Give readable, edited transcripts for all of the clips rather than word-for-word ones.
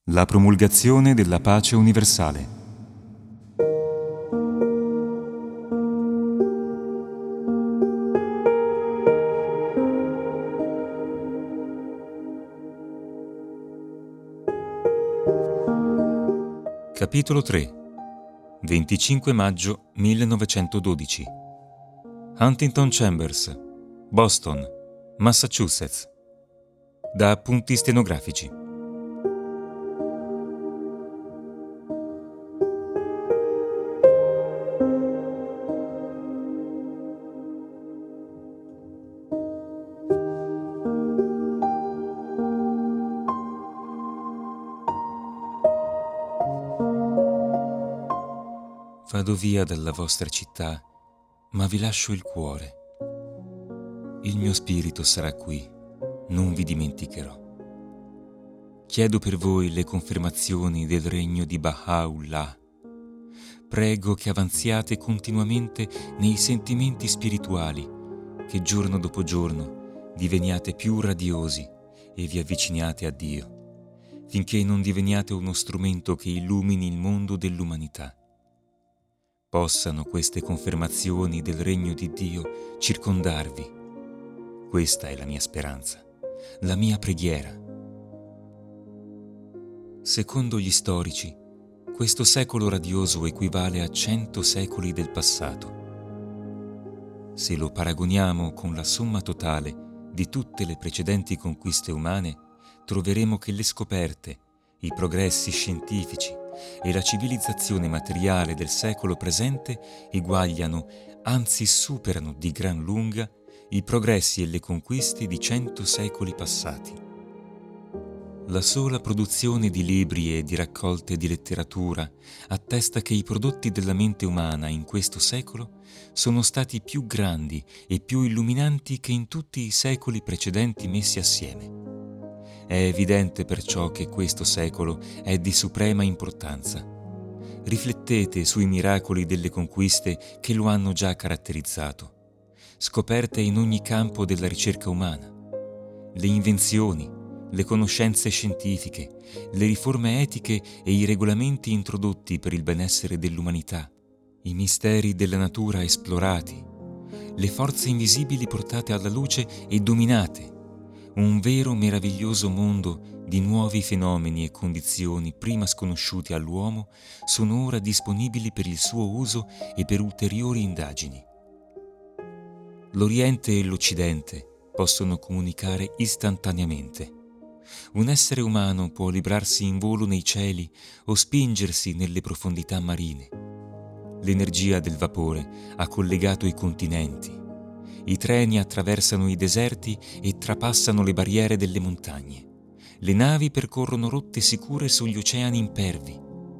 La promulgazione della pace universale. Capitolo 3. 25 maggio 1912. Huntington Chambers, Boston, Massachusetts. Da appunti stenografici. Vado via dalla vostra città, ma vi lascio il cuore. Il mio spirito sarà qui, non vi dimenticherò. Chiedo per voi le confermazioni del regno di Baha'u'llah. Prego che avanziate continuamente nei sentimenti spirituali, che giorno dopo giorno diveniate più radiosi e vi avviciniate a Dio, finché non diveniate uno strumento che illumini il mondo dell'umanità. Possano queste confermazioni del regno di Dio circondarvi. Questa è la mia speranza, la mia preghiera. Secondo gli storici, questo secolo radioso equivale a 100 secoli del passato. Se lo paragoniamo con la somma totale di tutte le precedenti conquiste umane, troveremo che le scoperte, i progressi scientifici e la civilizzazione materiale del secolo presente eguagliano, anzi superano di gran lunga, i progressi e le conquiste di 100 secoli passati. La sola produzione di libri e di raccolte di letteratura attesta che i prodotti della mente umana in questo secolo sono stati più grandi e più illuminanti che in tutti i secoli precedenti messi assieme. È evidente perciò che questo secolo è di suprema importanza. Riflettete sui miracoli delle conquiste che lo hanno già caratterizzato, scoperte in ogni campo della ricerca umana. Le invenzioni, le conoscenze scientifiche, le riforme etiche e i regolamenti introdotti per il benessere dell'umanità, i misteri della natura esplorati, le forze invisibili portate alla luce e dominate, un vero meraviglioso mondo di nuovi fenomeni e condizioni prima sconosciuti all'uomo sono ora disponibili per il suo uso e per ulteriori indagini. L'Oriente e l'Occidente possono comunicare istantaneamente. Un essere umano può librarsi in volo nei cieli o spingersi nelle profondità marine. L'energia del vapore ha collegato i continenti. I treni attraversano i deserti e trapassano le barriere delle montagne. Le navi percorrono rotte sicure sugli oceani impervi.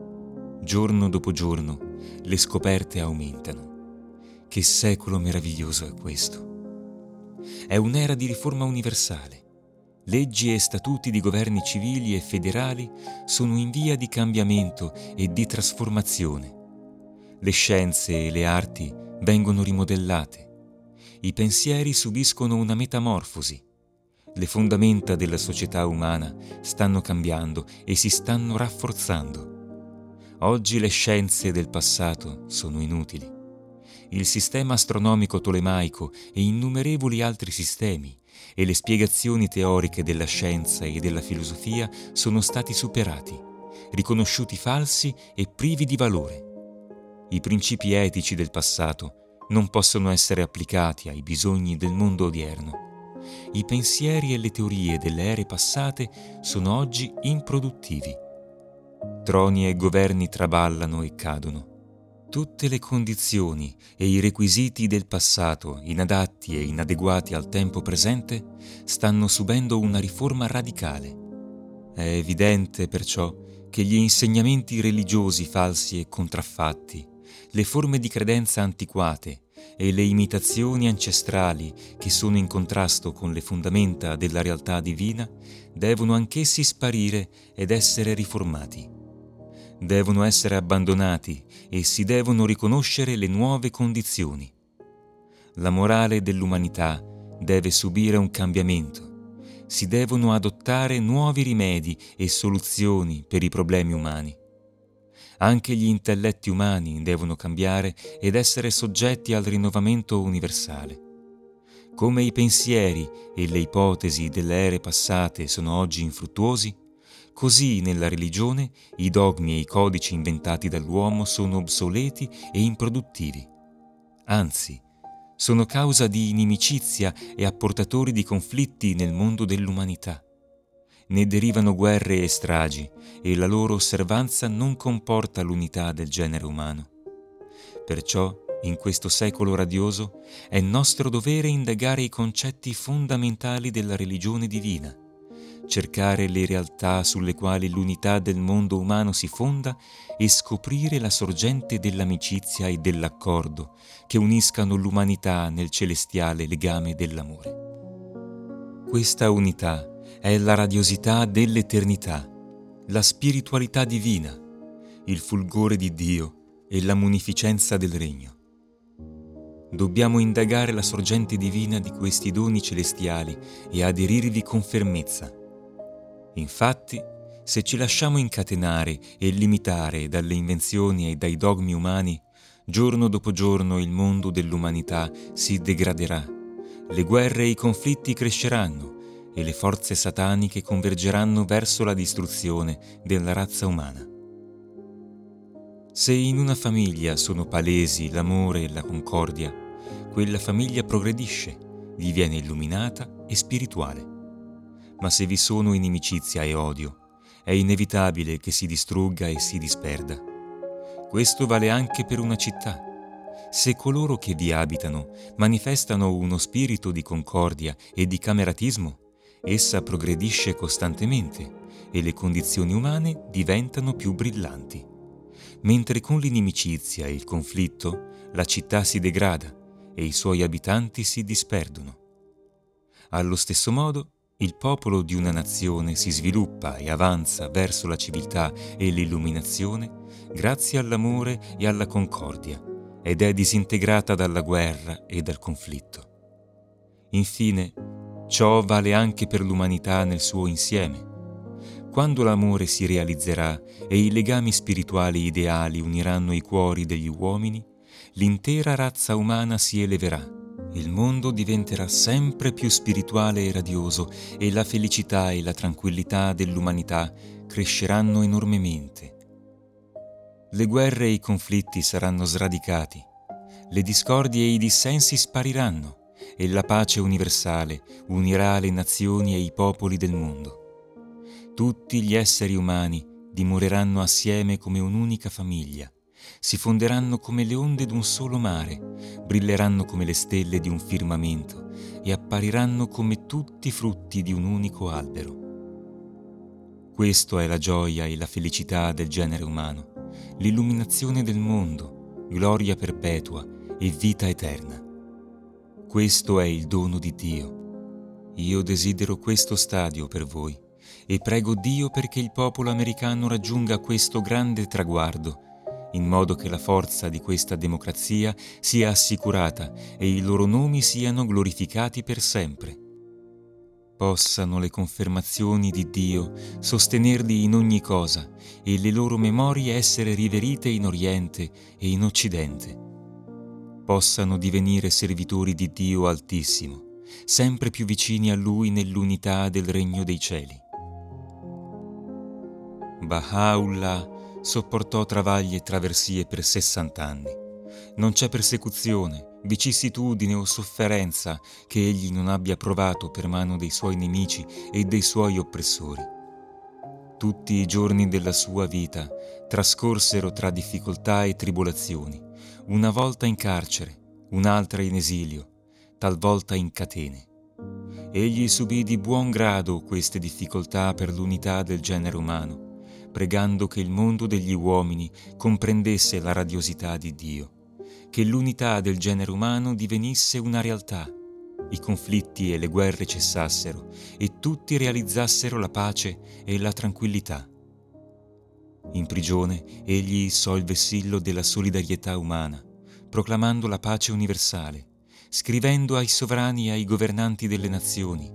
Giorno dopo giorno le scoperte aumentano. Che secolo meraviglioso è questo! È un'era di riforma universale. Leggi e statuti di governi civili e federali sono in via di cambiamento e di trasformazione. Le scienze e le arti vengono rimodellate. I pensieri subiscono una metamorfosi. Le fondamenta della società umana stanno cambiando e si stanno rafforzando. Oggi le scienze del passato sono inutili. Il sistema astronomico tolemaico e innumerevoli altri sistemi e le spiegazioni teoriche della scienza e della filosofia sono stati superati, riconosciuti falsi e privi di valore. I principi etici del passato non possono essere applicati ai bisogni del mondo odierno. I pensieri e le teorie delle ere passate sono oggi improduttivi. Troni e governi traballano e cadono. Tutte le condizioni e i requisiti del passato, inadatti e inadeguati al tempo presente, stanno subendo una riforma radicale. È evidente, perciò, che gli insegnamenti religiosi falsi e contraffatti, le forme di credenza antiquate e le imitazioni ancestrali che sono in contrasto con le fondamenta della realtà divina devono anch'essi sparire ed essere riformati. Devono essere abbandonati e si devono riconoscere le nuove condizioni. La morale dell'umanità deve subire un cambiamento. si devono adottare nuovi rimedi e soluzioni per i problemi umani. Anche gli intelletti umani devono cambiare ed essere soggetti al rinnovamento universale. Come i pensieri e le ipotesi delle ere passate sono oggi infruttuosi, così nella religione i dogmi e i codici inventati dall'uomo sono obsoleti e improduttivi. Anzi, sono causa di inimicizia e apportatori di conflitti nel mondo dell'umanità. Ne derivano guerre e stragi e la loro osservanza non comporta l'unità del genere umano. Perciò, in questo secolo radioso, è nostro dovere indagare i concetti fondamentali della religione divina, cercare le realtà sulle quali l'unità del mondo umano si fonda e scoprire la sorgente dell'amicizia e dell'accordo che uniscano l'umanità nel celestiale legame dell'amore. Questa unità è la radiosità dell'eternità, la spiritualità divina, il fulgore di Dio e la munificenza del regno. Dobbiamo indagare la sorgente divina di questi doni celestiali e aderirvi con fermezza. Infatti, se ci lasciamo incatenare e limitare dalle invenzioni e dai dogmi umani, giorno dopo giorno il mondo dell'umanità si degraderà, le guerre e i conflitti cresceranno e le forze sataniche convergeranno verso la distruzione della razza umana. Se in una famiglia sono palesi l'amore e la concordia, quella famiglia progredisce, diviene illuminata e spirituale. Ma se vi sono inimicizia e odio, è inevitabile che si distrugga e si disperda. Questo vale anche per una città. Se coloro che vi abitano manifestano uno spirito di concordia e di cameratismo, essa progredisce costantemente e le condizioni umane diventano più brillanti. Mentre con l'inimicizia e il conflitto la città si degrada e i suoi abitanti si disperdono. Allo stesso modo, il popolo di una nazione si sviluppa e avanza verso la civiltà e l'illuminazione grazie all'amore e alla concordia ed è disintegrata dalla guerra e dal conflitto. Infine, ciò vale anche per l'umanità nel suo insieme. Quando l'amore si realizzerà e i legami spirituali ideali uniranno i cuori degli uomini, l'intera razza umana si eleverà. Il mondo diventerà sempre più spirituale e radioso e la felicità e la tranquillità dell'umanità cresceranno enormemente. Le guerre e i conflitti saranno sradicati, le discordie e i dissensi spariranno e la pace universale unirà le nazioni e i popoli del mondo. Tutti gli esseri umani dimoreranno assieme come un'unica famiglia, si fonderanno come le onde d'un solo mare, brilleranno come le stelle di un firmamento e appariranno come tutti i frutti di un unico albero. Questo è la gioia e la felicità del genere umano, l'illuminazione del mondo, gloria perpetua e vita eterna. Questo è il dono di Dio. Io desidero questo stadio per voi e prego Dio perché il popolo americano raggiunga questo grande traguardo, in modo che la forza di questa democrazia sia assicurata e i loro nomi siano glorificati per sempre. Possano le confermazioni di Dio sostenerli in ogni cosa e le loro memorie essere riverite in Oriente e in Occidente. Possano divenire servitori di Dio Altissimo, sempre più vicini a Lui nell'unità del Regno dei Cieli. Baha'u'llah sopportò travagli e traversie per 60 anni. Non c'è persecuzione, vicissitudine o sofferenza che egli non abbia provato per mano dei suoi nemici e dei suoi oppressori. Tutti i giorni della sua vita trascorsero tra difficoltà e tribolazioni, una volta in carcere, un'altra in esilio, talvolta in catene. Egli subì di buon grado queste difficoltà per l'unità del genere umano, pregando che il mondo degli uomini comprendesse la radiosità di Dio, che l'unità del genere umano divenisse una realtà, i conflitti e le guerre cessassero e tutti realizzassero la pace e la tranquillità. In prigione egli issò il vessillo della solidarietà umana, proclamando la pace universale, scrivendo ai sovrani e ai governanti delle nazioni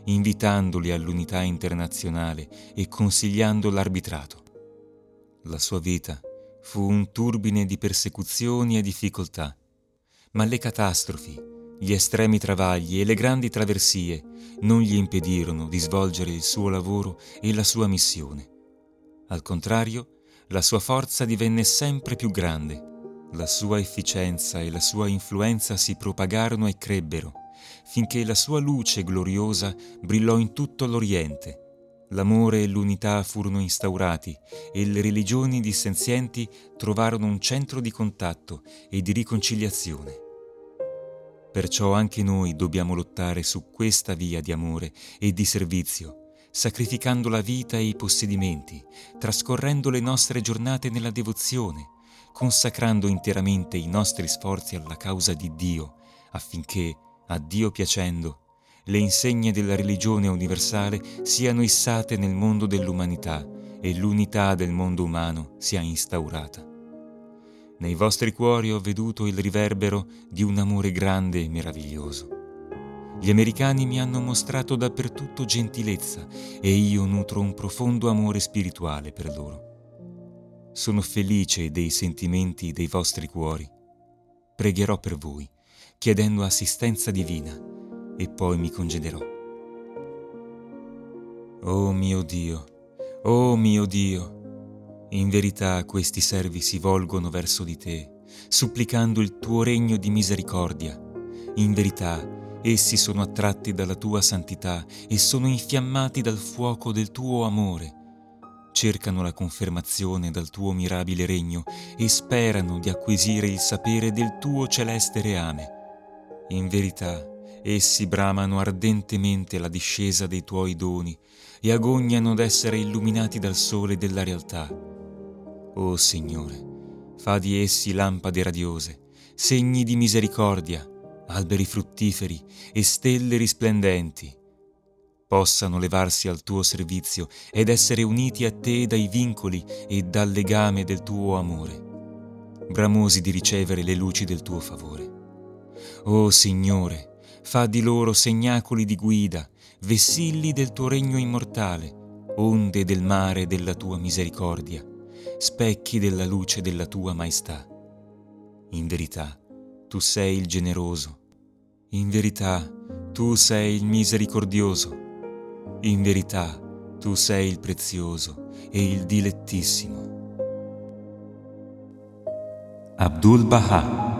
invitandoli all'unità internazionale e consigliando l'arbitrato. La sua vita fu un turbine di persecuzioni e difficoltà, ma le catastrofi, gli estremi travagli e le grandi traversie non gli impedirono di svolgere il suo lavoro e la sua missione. Al contrario, la sua forza divenne sempre più grande. La sua efficienza e la sua influenza si propagarono e crebbero, finché la sua luce gloriosa brillò in tutto l'Oriente. L'amore e l'unità furono instaurati e le religioni dissenzienti trovarono un centro di contatto e di riconciliazione. Perciò anche noi dobbiamo lottare su questa via di amore e di servizio, sacrificando la vita e i possedimenti, trascorrendo le nostre giornate nella devozione, consacrando interamente i nostri sforzi alla causa di Dio, affinché, a Dio piacendo, le insegne della religione universale siano issate nel mondo dell'umanità e l'unità del mondo umano sia instaurata. Nei vostri cuori ho veduto il riverbero di un amore grande e meraviglioso. Gli americani mi hanno mostrato dappertutto gentilezza e io nutro un profondo amore spirituale per loro. Sono felice dei sentimenti dei vostri cuori. Pregherò per voi, chiedendo assistenza divina, e poi mi congederò. Oh mio Dio, oh mio Dio, in verità questi servi si volgono verso di te, supplicando il tuo regno di misericordia. In verità, essi sono attratti dalla tua santità e sono infiammati dal fuoco del tuo amore. Cercano la confermazione dal tuo mirabile regno e sperano di acquisire il sapere del tuo celeste reame. In verità, essi bramano ardentemente la discesa dei tuoi doni e agognano d'essere illuminati dal sole della realtà. O Signore, fa di essi lampade radiose, segni di misericordia, alberi fruttiferi e stelle risplendenti. Possano levarsi al tuo servizio ed essere uniti a te dai vincoli e dal legame del tuo amore, bramosi di ricevere le luci del tuo favore. O Signore, fa di loro segnacoli di guida, vessilli del tuo regno immortale, onde del mare della tua misericordia, specchi della luce della tua maestà. In verità, tu sei il generoso. In verità, tu sei il misericordioso. In verità, tu sei il prezioso e il dilettissimo. Abdul Baha.